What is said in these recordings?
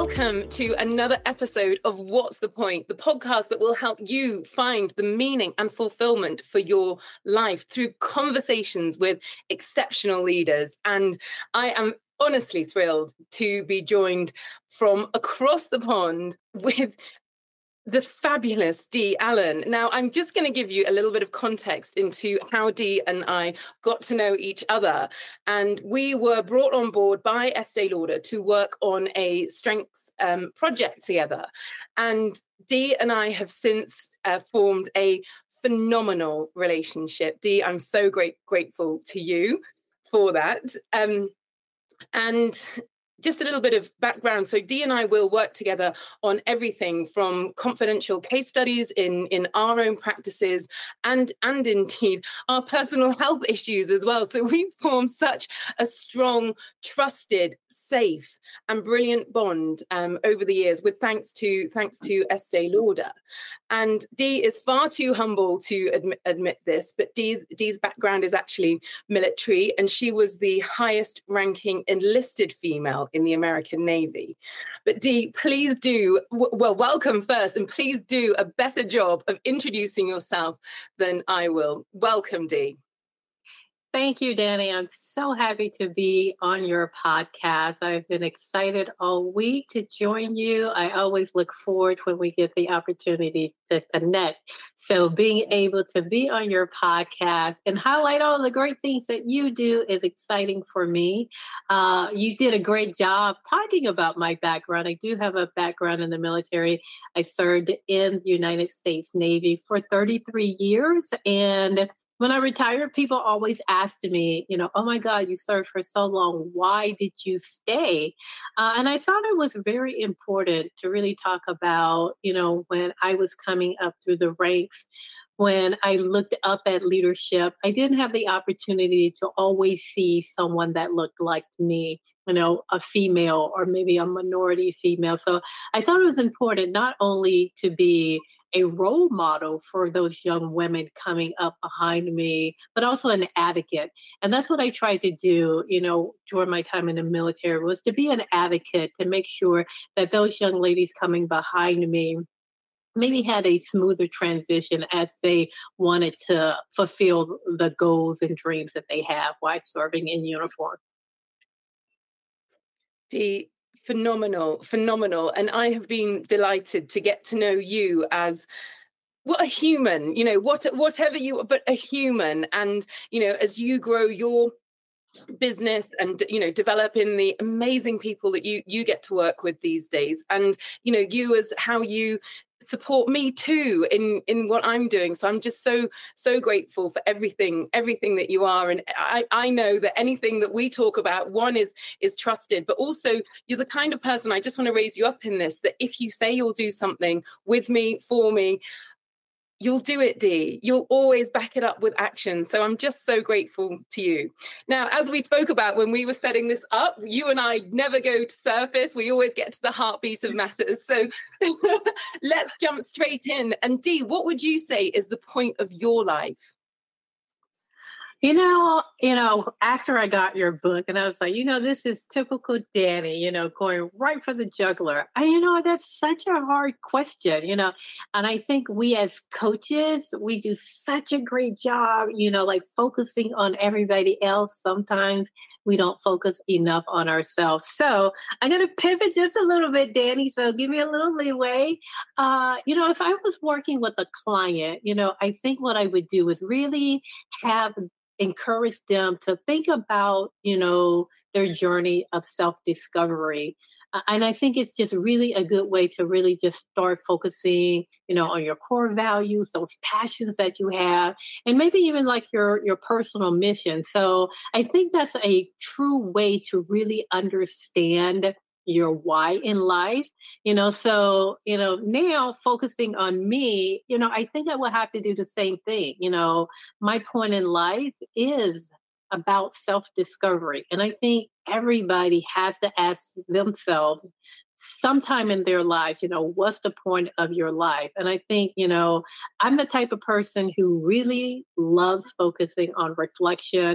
welcome to another episode of What's the Point, the podcast that will help you find the meaning and fulfillment for your life through conversations with exceptional leaders. And I am honestly thrilled to be joined from across the pond with the fabulous Dee Allen. Now, I'm just going to give you a little bit of context into how Dee and I got to know each other. And we were brought on board by Estee Lauder to work on a strengths project together. And Dee and I have since formed a phenomenal relationship. Dee, I'm so grateful to you for that. And just a little bit of background. So Dee and I will work together on everything from confidential case studies in our own practices and indeed our personal health issues as well. So we've formed such a strong, trusted, safe and brilliant bond over the years with thanks to Estee Lauder. And Dee is far too humble to admit this, but Dee's background is actually military, and she was the highest ranking enlisted female in the American Navy. But Dee, please do, welcome first, and please do a better job of introducing yourself than I will. Welcome, Dee. Thank you, Danny. I'm so happy to be on your podcast. I've been excited all week to join you. I always look forward when we get the opportunity to connect. So being able to be on your podcast and highlight all the great things that you do is exciting for me. You did a great job talking about my background. I do have a background in the military. I served in the United States Navy for 33 years, and when I retired, people always asked me, oh my God, you served for so long. Why did you stay? And I thought it was very important to really talk about, when I was coming up through the ranks, when I looked up at leadership, I didn't have the opportunity to always see someone that looked like me, a female or maybe a minority female. So I thought it was important not only to be a role model for those young women coming up behind me, but also an advocate. And that's what I tried to do, during my time in the military, was to be an advocate, to make sure that those young ladies coming behind me maybe had a smoother transition as they wanted to fulfill the goals and dreams that they have while serving in uniform. Phenomenal. And I have been delighted to get to know you as a human, whatever you, but a human. And, as you grow your business and, develop in the amazing people that you get to work with these days. And, you as how you support me too in what I'm doing. So I'm just so grateful for everything that you are. And I know that anything that we talk about, one is trusted, but also you're the kind of person, I just want to raise you up in this, that if you say you'll do something with me, for me, you'll do it, Dee. You'll always back it up with action. So I'm just so grateful to you. Now, as we spoke about when we were setting this up, you and I never go to surface. We always get to the heartbeat of matters. So let's jump straight in. And Dee, what would you say is the point of your life? After I got your book and I was like, this is typical Danny, going right for the jugular. That's such a hard question, and I think we as coaches, we do such a great job, focusing on everybody else. Sometimes we don't focus enough on ourselves. So I'm going to pivot just a little bit, Danny. So give me a little leeway. If I was working with a client, I think what I would do is really encourage them to think about, their journey of self-discovery. And I think it's just really a good way to really just start focusing, on your core values, those passions that you have, and maybe even like your personal mission. So I think that's a true way to really understand your why in life, so, now focusing on me, I think I will have to do the same thing. My point in life is about self-discovery. And I think everybody has to ask themselves sometime in their lives, what's the point of your life? And I think, I'm the type of person who really loves focusing on reflection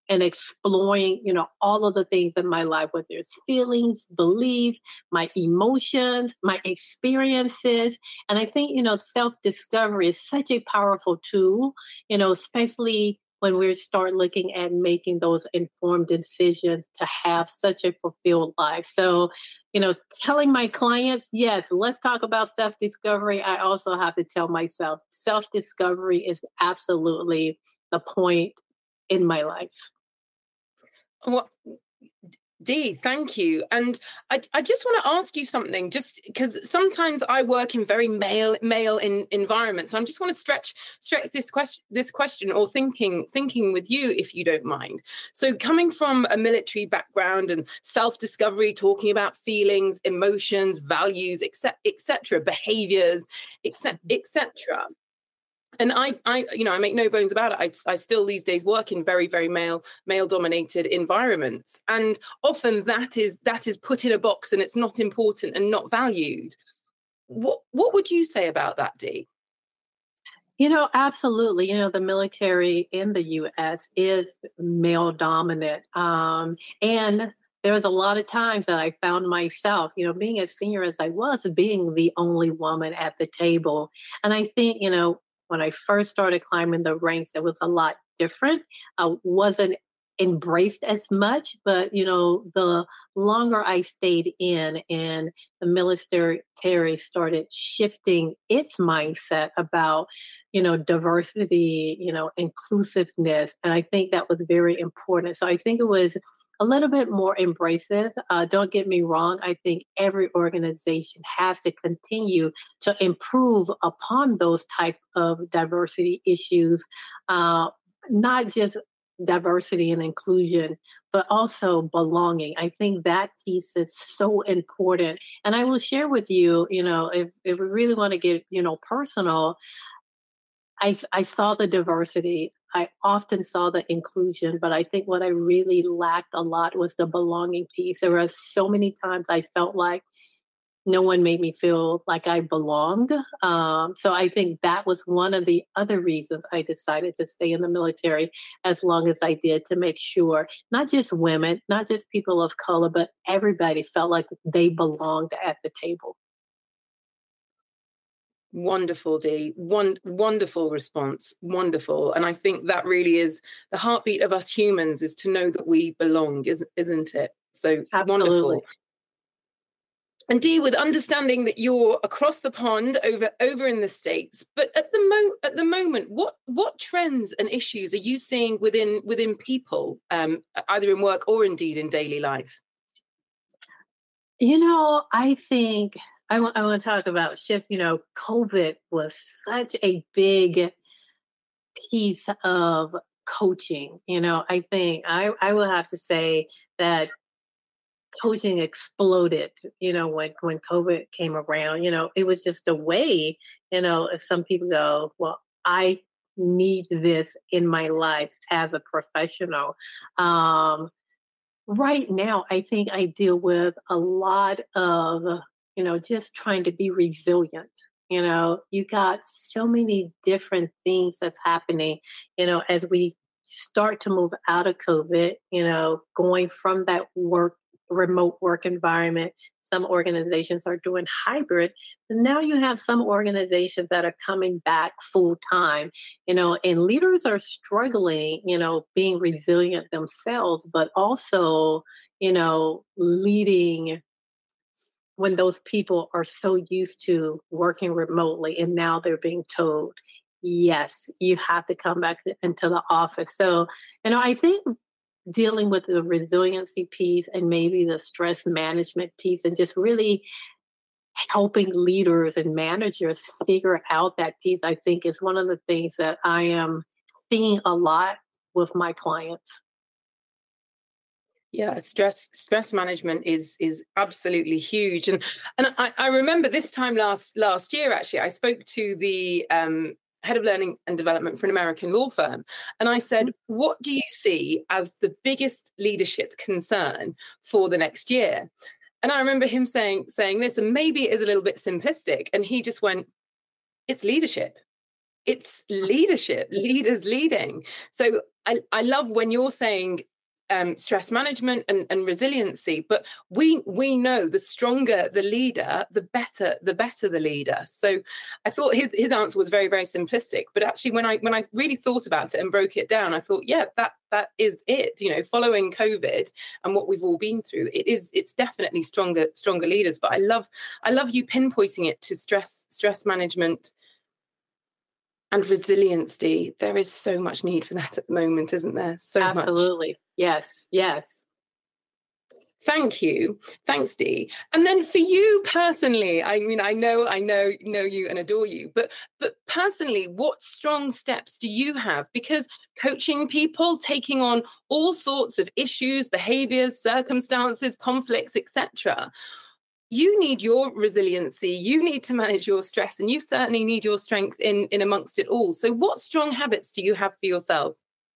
and exploring, all of the things in my life, whether it's feelings, beliefs, my emotions, my experiences. And I think, self-discovery is such a powerful tool, especially when we start looking at making those informed decisions to have such a fulfilled life. So, telling my clients, yes, let's talk about self-discovery. I also have to tell myself self-discovery is absolutely the point in my life. What, Dee, thank you. And I just want to ask you something, just because sometimes I work in very male in environments. I just want to stretch this question or thinking with you, if you don't mind. So coming from a military background and self-discovery, talking about feelings, emotions, values, etc., behaviors, etc. And I make no bones about it. I still these days work in very, very male dominated environments. And often that is put in a box and it's not important and not valued. What would you say about that, Dee? Absolutely. The military in the U.S. is male dominant. And there was a lot of times that I found myself, being as senior as I was, being the only woman at the table. And I think, when I first started climbing the ranks, it was a lot different. I wasn't embraced as much, but the longer I stayed in and the military started shifting its mindset about, diversity, inclusiveness. And I think that was very important. So I think it was a little bit more embracive. Don't get me wrong. I think every organization has to continue to improve upon those type of diversity issues, not just diversity and inclusion, but also belonging. I think that piece is so important. And I will share with you, if we really want to get, personal, I saw the diversity. I often saw the inclusion, but I think what I really lacked a lot was the belonging piece. There were so many times I felt like no one made me feel like I belonged. So I think that was one of the other reasons I decided to stay in the military as long as I did, to make sure not just women, not just people of color, but everybody felt like they belonged at the table. Wonderful, Dee. Wonderful response. Wonderful. And I think that really is the heartbeat of us humans, is to know that we belong, isn't it? So Absolutely. Wonderful. And Dee, with understanding that you're across the pond over in the States, but at the moment, what trends and issues are you seeing within people, either in work or indeed in daily life? I think I want to talk about shift. COVID was such a big piece of coaching. I think I will have to say that coaching exploded, when COVID came around. It was just a way, if some people go, well, I need this in my life as a professional. Right now, I think I deal with a lot of, just trying to be resilient. You got so many different things that's happening, as we start to move out of COVID, going from that remote work environment. Some organizations are doing hybrid. And now you have some organizations that are coming back full time, and leaders are struggling, being resilient themselves, but also, leading when those people are so used to working remotely and now they're being told, yes, you have to come back into the office. So, I think dealing with the resiliency piece and maybe the stress management piece, and just really helping leaders and managers figure out that piece, I think is one of the things that I am seeing a lot with my clients. Yeah, stress management is absolutely huge, and I remember this time last year, actually, I spoke to the head of learning and development for an American law firm, and I said, "What do you see as the biggest leadership concern for the next year?" And I remember him saying this, and maybe it is a little bit simplistic, and he just went, "It's leadership. it's leadership, leaders leading. So I love when you're saying stress management and resiliency, but we know the stronger the leader, the better the leader. So I thought his answer was very, very simplistic, but actually when I really thought about it and broke it down, I thought, yeah, that is it. You know, following COVID and what we've all been through, it's definitely stronger leaders. But I love you pinpointing it to stress management and resiliency. There is so much need for that at the moment, isn't there? So much. Absolutely. Yes. Thank you. Thanks, Dee. And then for you personally, I mean, I know you and adore you, but personally, what strong steps do you have? Because coaching people, taking on all sorts of issues, behaviors, circumstances, conflicts, etc., you need your resiliency, you need to manage your stress, and you certainly need your strength in amongst it all. So what strong habits do you have for yourself?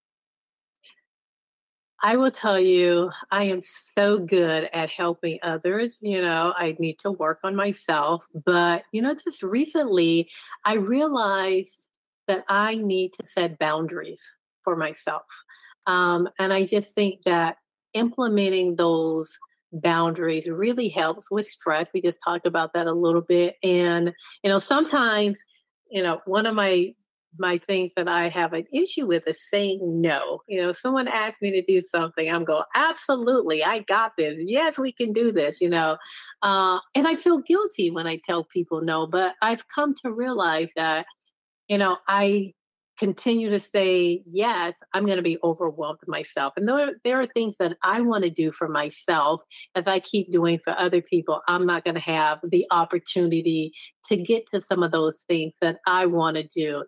I will tell you, I am so good at helping others. I need to work on myself. But, just recently, I realized that I need to set boundaries for myself. And I just think that implementing those boundaries really helps with stress. We just talked about that a little bit. And, sometimes, one of my things that I have an issue with is saying no. If someone asks me to do something, I'm going, absolutely, I got this. Yes, we can do this, and I feel guilty when I tell people no, but I've come to realize that, I continue to say yes, I'm going to be overwhelmed with myself. And there are things that I want to do for myself. If I keep doing for other people, I'm not going to have the opportunity to get to some of those things that I want to do,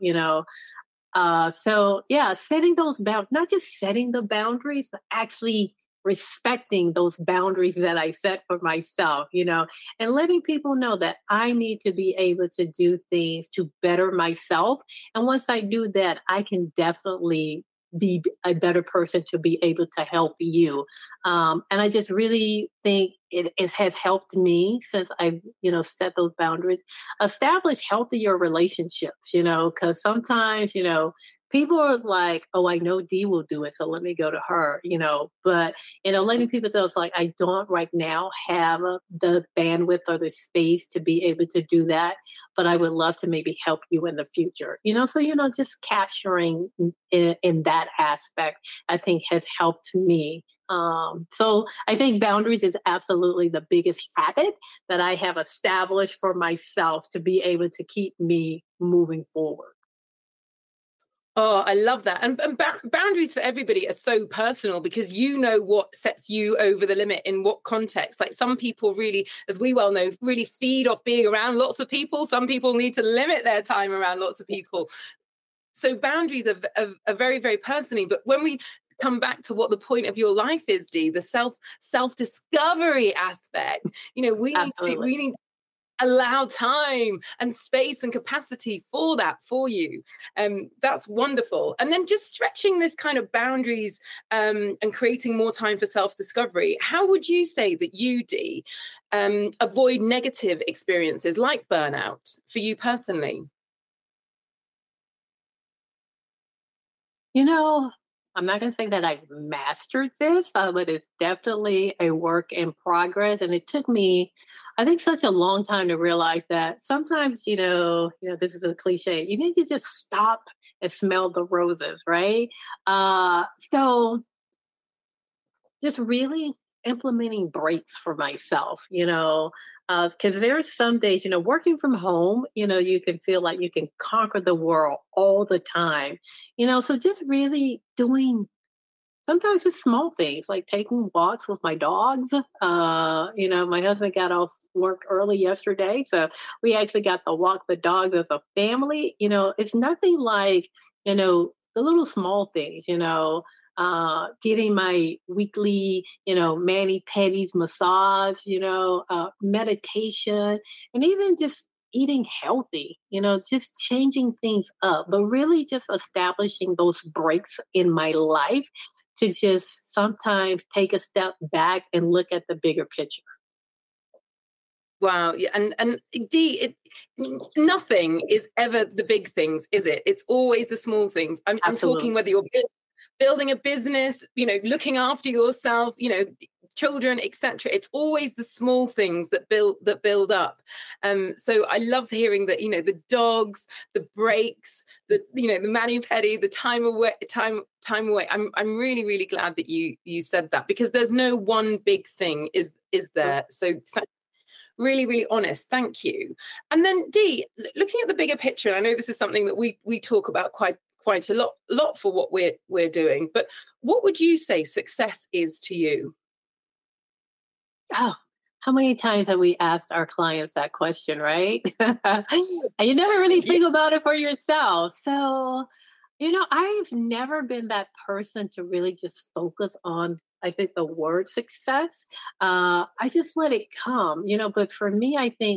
So yeah, setting those boundaries, not just setting the boundaries, but actually respecting those boundaries that I set for myself, and letting people know that I need to be able to do things to better myself. And once I do that, I can definitely be a better person to be able to help you. And I just really think it has helped me since I've, set those boundaries, establish healthier relationships, because sometimes, people are like, oh, I know Dee will do it, so let me go to her, but, letting people know it's like, I don't right now have the bandwidth or the space to be able to do that, but I would love to maybe help you in the future, so, just capturing in that aspect, I think has helped me. So I think boundaries is absolutely the biggest habit that I have established for myself to be able to keep me moving forward. Oh, I love that. And boundaries for everybody are so personal because you know what sets you over the limit in what context. Like some people really, as we well know, really feed off being around lots of people. Some people need to limit their time around lots of people. So boundaries are very, very personally. But when we come back to what the point of your life is, Dee, the self-discovery aspect, we need to allow time and space and capacity for that for you. That's wonderful. And then just stretching this kind of boundaries and creating more time for self-discovery. How would you say that you, Dee, avoid negative experiences like burnout for you personally? I'm not going to say that I've mastered this, but it's definitely a work in progress. And it took me, I think, such a long time to realize that sometimes, this is a cliche, you need to just stop and smell the roses, right? So just really implementing breaks for myself, because there's some days, working from home, you can feel like you can conquer the world all the time, so just really doing sometimes just small things like taking walks with my dogs. My husband got off work early yesterday, so we actually got to walk the dogs as a family. It's nothing like, the little small things, getting my weekly, mani-pedis massage, meditation, and even just eating healthy, just changing things up, but really just establishing those breaks in my life to just sometimes take a step back and look at the bigger picture. Wow. Yeah. And Dee, nothing is ever the big things, is it? It's always the small things. I'm talking Absolutely. whether you're building a business, looking after yourself, children, etc. It's always the small things that build up. So I love hearing that, the dogs, the breaks, the mani-pedi, the time away. I'm really, really glad that you said that, because there's no one big thing, is there? So really, really honest. Thank you. And then Dee, looking at the bigger picture, and I know this is something that we talk about quite a lot for what we're doing, but what would you say success is to you? Oh, how many times have we asked our clients that question, right? And you never really Yeah. think about it for yourself. So, I've never been that person to really just focus on, I think, the word success. I just let it come, but for me, I think,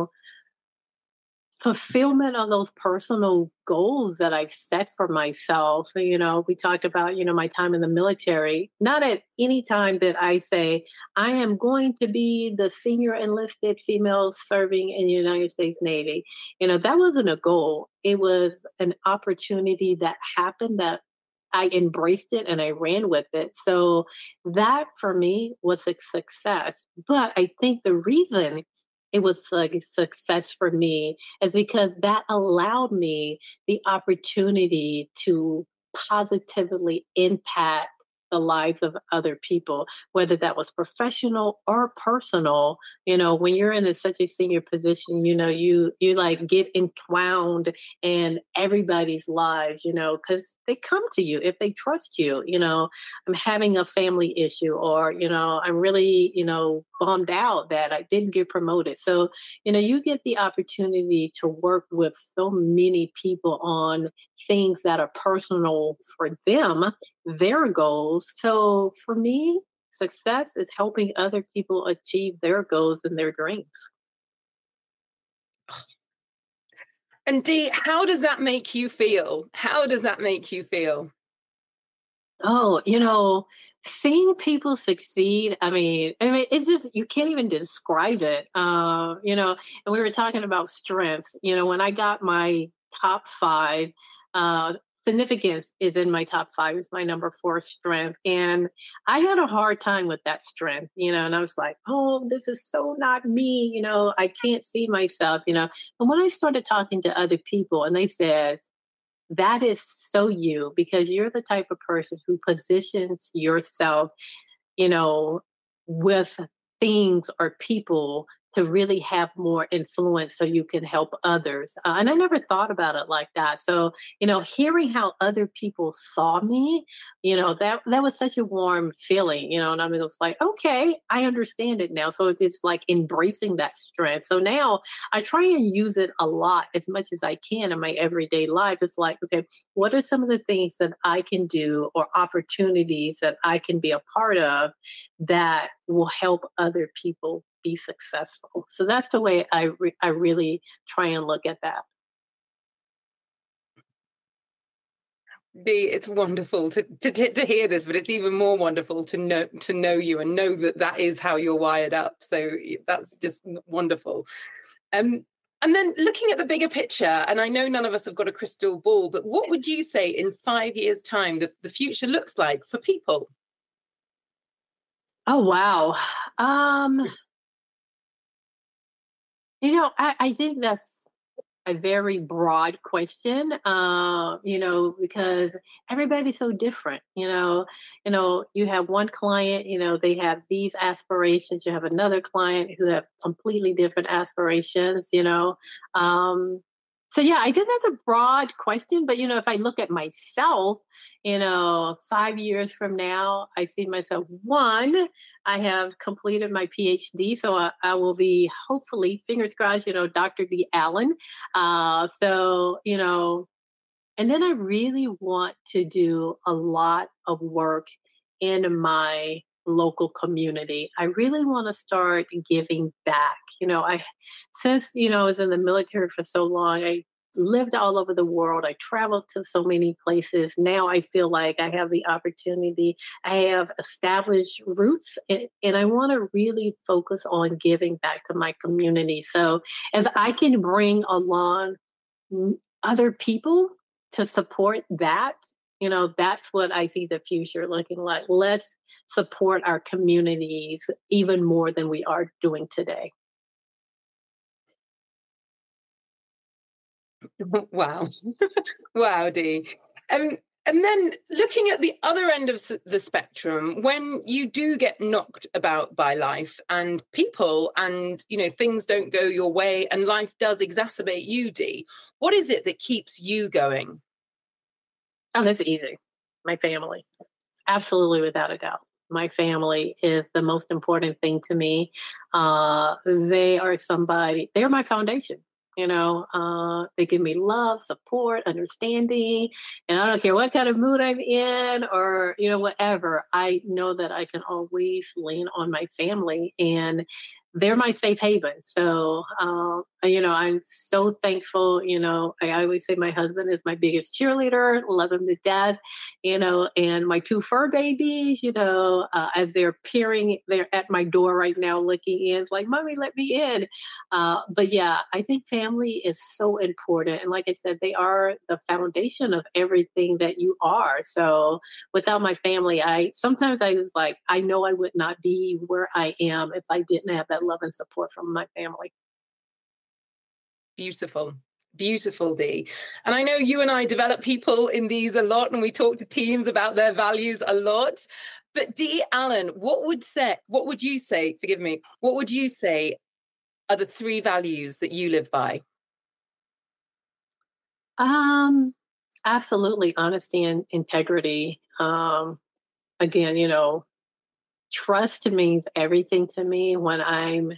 fulfillment of those personal goals that I've set for myself. We talked about, my time in the military. Not at any time that I say, I am going to be the senior enlisted female serving in the United States Navy. That wasn't a goal. It was an opportunity that happened that I embraced it and I ran with it. So that for me was a success. But I think the reason it was like a success for me is because that allowed me the opportunity to positively impact the lives of other people, whether that was professional or personal. When you're in such a senior position, you like get entwined in everybody's lives, because they come to you if they trust you. I'm having a family issue, or I'm really bummed out that I didn't get promoted. So you get the opportunity to work with so many people on things that are personal for them, their goals. So for me, success is helping other people achieve their goals and their dreams. And Dee, how does that make you feel? How does that make you feel? Oh, seeing people succeed. I mean, it's just you can't even describe it. And we were talking about strength. When I got my top five, uh, significance is in my top five. Is my number four strength, and I had a hard time with that strength. And I was like, oh, this is so not me. I can't see myself. And when I started talking to other people, and they said, that is so you, because you're the type of person who positions yourself, you know, with things or people to really have more influence so you can help others. And I never thought about it like that. So, hearing how other people saw me, that was such a warm feeling, and I mean, it was like, okay, I understand it now. So it's like embracing that strength. So now I try and use it a lot as much as I can in my everyday life. It's like, okay, what are some of the things that I can do or opportunities that I can be a part of that will help other people be successful? So that's the way I really try and look at that. It's wonderful to hear this, but it's even more wonderful to know you and know that is how you're wired up. So that's just wonderful. And then looking at the bigger picture, and I know none of us have got a crystal ball, but what would you say in 5 years' time that the future looks like for people? Oh wow. Um, I think that's a very broad question, because everybody's so different. You have one client, they have these aspirations. You have another client who have completely different aspirations. So yeah, I think that's a broad question. But if I look at myself, 5 years from now, I see myself, one, I have completed my PhD, so I will be, hopefully, fingers crossed, Dr. D. Allen. And then I really want to do a lot of work in my local community. I really want to start giving back. Since I was in the military for so long, I lived all over the world. I traveled to so many places. Now I feel like I have the opportunity. I have established roots, and I want to really focus on giving back to my community. So if I can bring along other people to support that, that's what I see the future looking like. Let's support our communities even more than we are doing today. Wow. Wow, Dee. Um, and then looking at the other end of the spectrum, when you do get knocked about by life and people and, things don't go your way and life does exacerbate you, Dee, what is it that keeps you going? Oh, that's easy. My family. Absolutely, without a doubt. My family is the most important thing to me. They're my foundation. They give me love, support, understanding, and I don't care what kind of mood I'm in or, whatever. I know that I can always lean on my family, and they're my safe haven. So, I'm so thankful. I always say my husband is my biggest cheerleader, love him to death, and my two fur babies, as they're peering, they're at my door right now looking in. It's like, Mommy, let me in. But yeah, I think family is so important. And like I said, they are the foundation of everything that you are. So without my family, sometimes I was like, I know I would not be where I am if I didn't have that love and support from my family. Beautiful. Beautiful, Dee. And I know you and I develop people in these a lot, and we talk to teams about their values a lot. But Dee Allen, what would you say are the three values that you live by? Absolutely honesty and integrity. Again, trust means everything to me when I'm,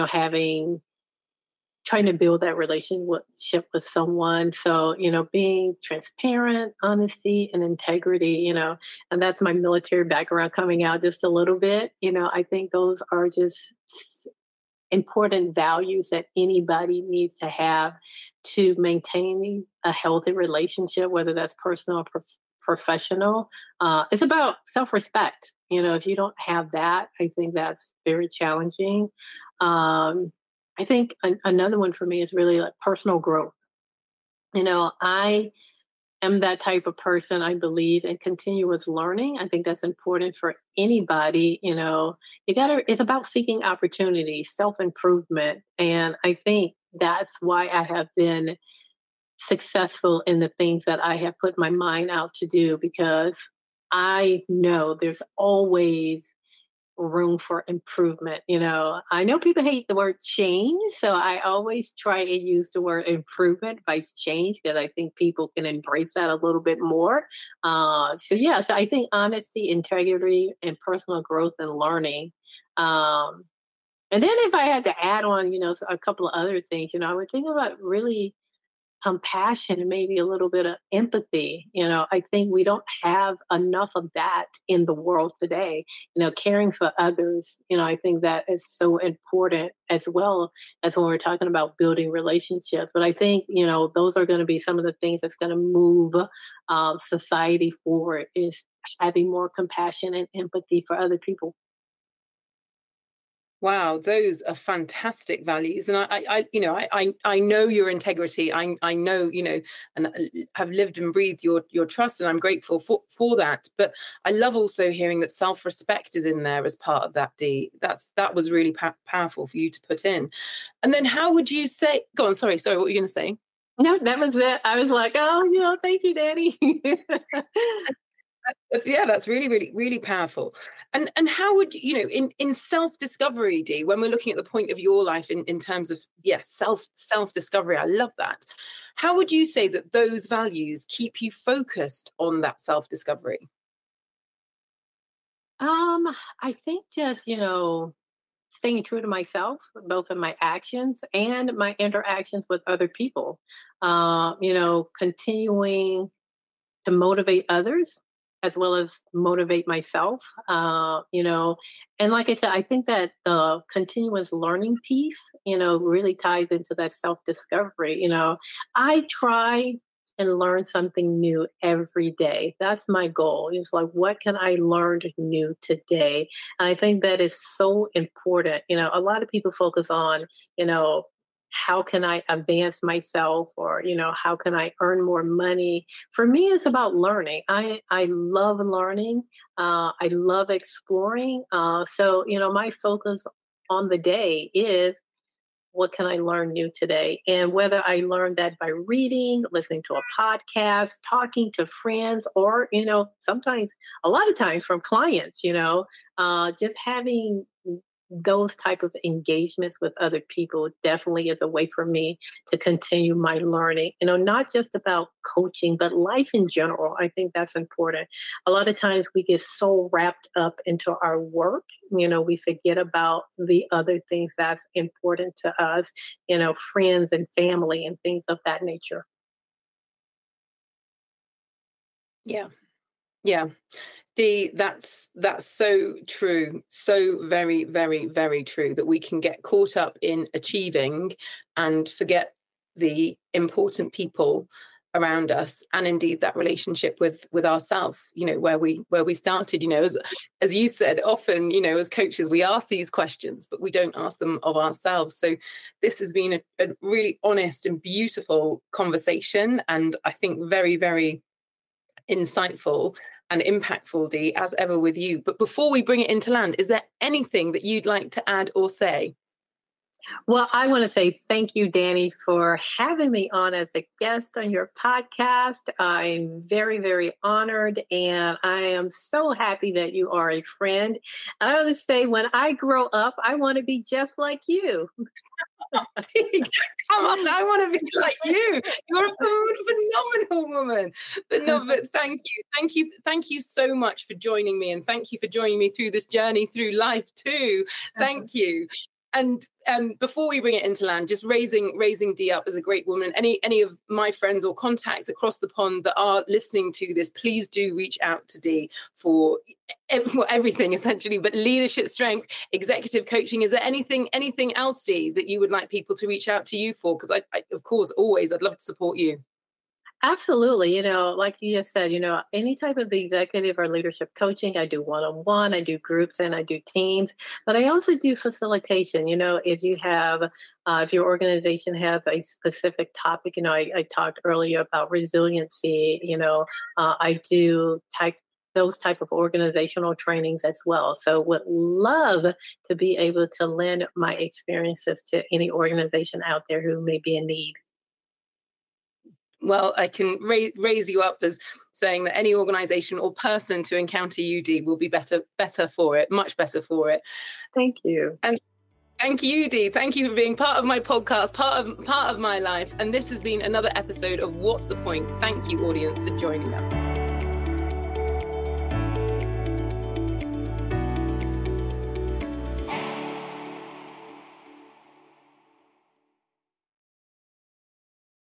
trying to build that relationship with someone. So, being transparent, honesty, and integrity, and that's my military background coming out just a little bit. I think those are just important values that anybody needs to have to maintain a healthy relationship, whether that's personal or professional. It's about self-respect. If you don't have that, I think that's very challenging. I think another one for me is really like personal growth. I am that type of person. I believe in continuous learning. I think that's important for anybody. It's about seeking opportunity, self-improvement. And I think that's why I have been successful in the things that I have put my mind out to do, because I know there's always room for improvement. I know people hate the word change, so I always try and use the word improvement vice change, because I think people can embrace that a little bit more. So I think honesty, integrity, and personal growth and learning. And then if I had to add on, a couple of other things, I would think about really compassion and maybe a little bit of empathy. I think we don't have enough of that in the world today. Caring for others, I think that is so important, as well as when we're talking about building relationships. But I think, those are going to be some of the things that's going to move society forward, is having more compassion and empathy for other people. Wow, those are fantastic values, and I know your integrity. I know, and have lived and breathed your trust, and I'm grateful for that. But I love also hearing that self-respect is in there as part of that. That was really powerful for you to put in. And then, how would you say? Go on. Sorry. What were you going to say? No, that was it. I was like, oh, thank you, Danny. Yeah, that's really, really, really powerful. And how would in self-discovery, Dee, when we're looking at the point of your life in terms of self-discovery, I love that. How would you say that those values keep you focused on that self-discovery? I think just, staying true to myself, both in my actions and my interactions with other people. Continuing to motivate others, as well as motivate myself, and like I said, I think that the continuous learning piece, really ties into that self-discovery. I try and learn something new every day. That's my goal. It's like, what can I learn new today? And I think that is so important. A lot of people focus on, how can I advance myself, or, how can I earn more money? For me, it's about learning. I love learning. I love exploring. So, my focus on the day is, what can I learn new today? And whether I learn that by reading, listening to a podcast, talking to friends, or, sometimes, a lot of times from clients, just having those type of engagements with other people definitely is a way for me to continue my learning, not just about coaching, but life in general. I think that's important. A lot of times we get so wrapped up into our work, we forget about the other things that's important to us, friends and family and things of that nature. Yeah. Yeah. Dee, that's so true. So very, very, very true, that we can get caught up in achieving and forget the important people around us, and indeed that relationship with ourselves, where we started. As you said, often, as coaches, we ask these questions, but we don't ask them of ourselves. So this has been a really honest and beautiful conversation, and I think very, very insightful and impactful, Dee, as ever with you. But before we bring it into land, is there anything that you'd like to add or say? Well, I want to say thank you, Danny, for having me on as a guest on your podcast. I'm very, very honored, and I am so happy that you are a friend. I want to say, when I grow up, I want to be just like you. Come on, I want to be like you. You're a phenomenal woman. But no, but thank you so much for joining me, and thank you for joining me through this journey through life too. Thank you. And before we bring it into land, just raising Dee up as a great woman. Any of my friends or contacts across the pond that are listening to this, please do reach out to Dee for everything, essentially, but leadership, strength, executive coaching. Is there anything else, Dee, that you would like people to reach out to you for? Because I of course, always, I'd love to support you. Absolutely. Like you just said, any type of executive or leadership coaching, I do one-on-one, I do groups, and I do teams, but I also do facilitation. If you have, if your organization has a specific topic, I talked earlier about resiliency, I do those type of organizational trainings as well. So would love to be able to lend my experiences to any organization out there who may be in need. Well, I can raise you up as saying that any organization or person to encounter you, Dee, will be better for it, much better for it. Thank you. And thank you, Dee. Thank you for being part of my podcast, part of my life. And this has been another episode of What's the Point? Thank you, audience, for joining us.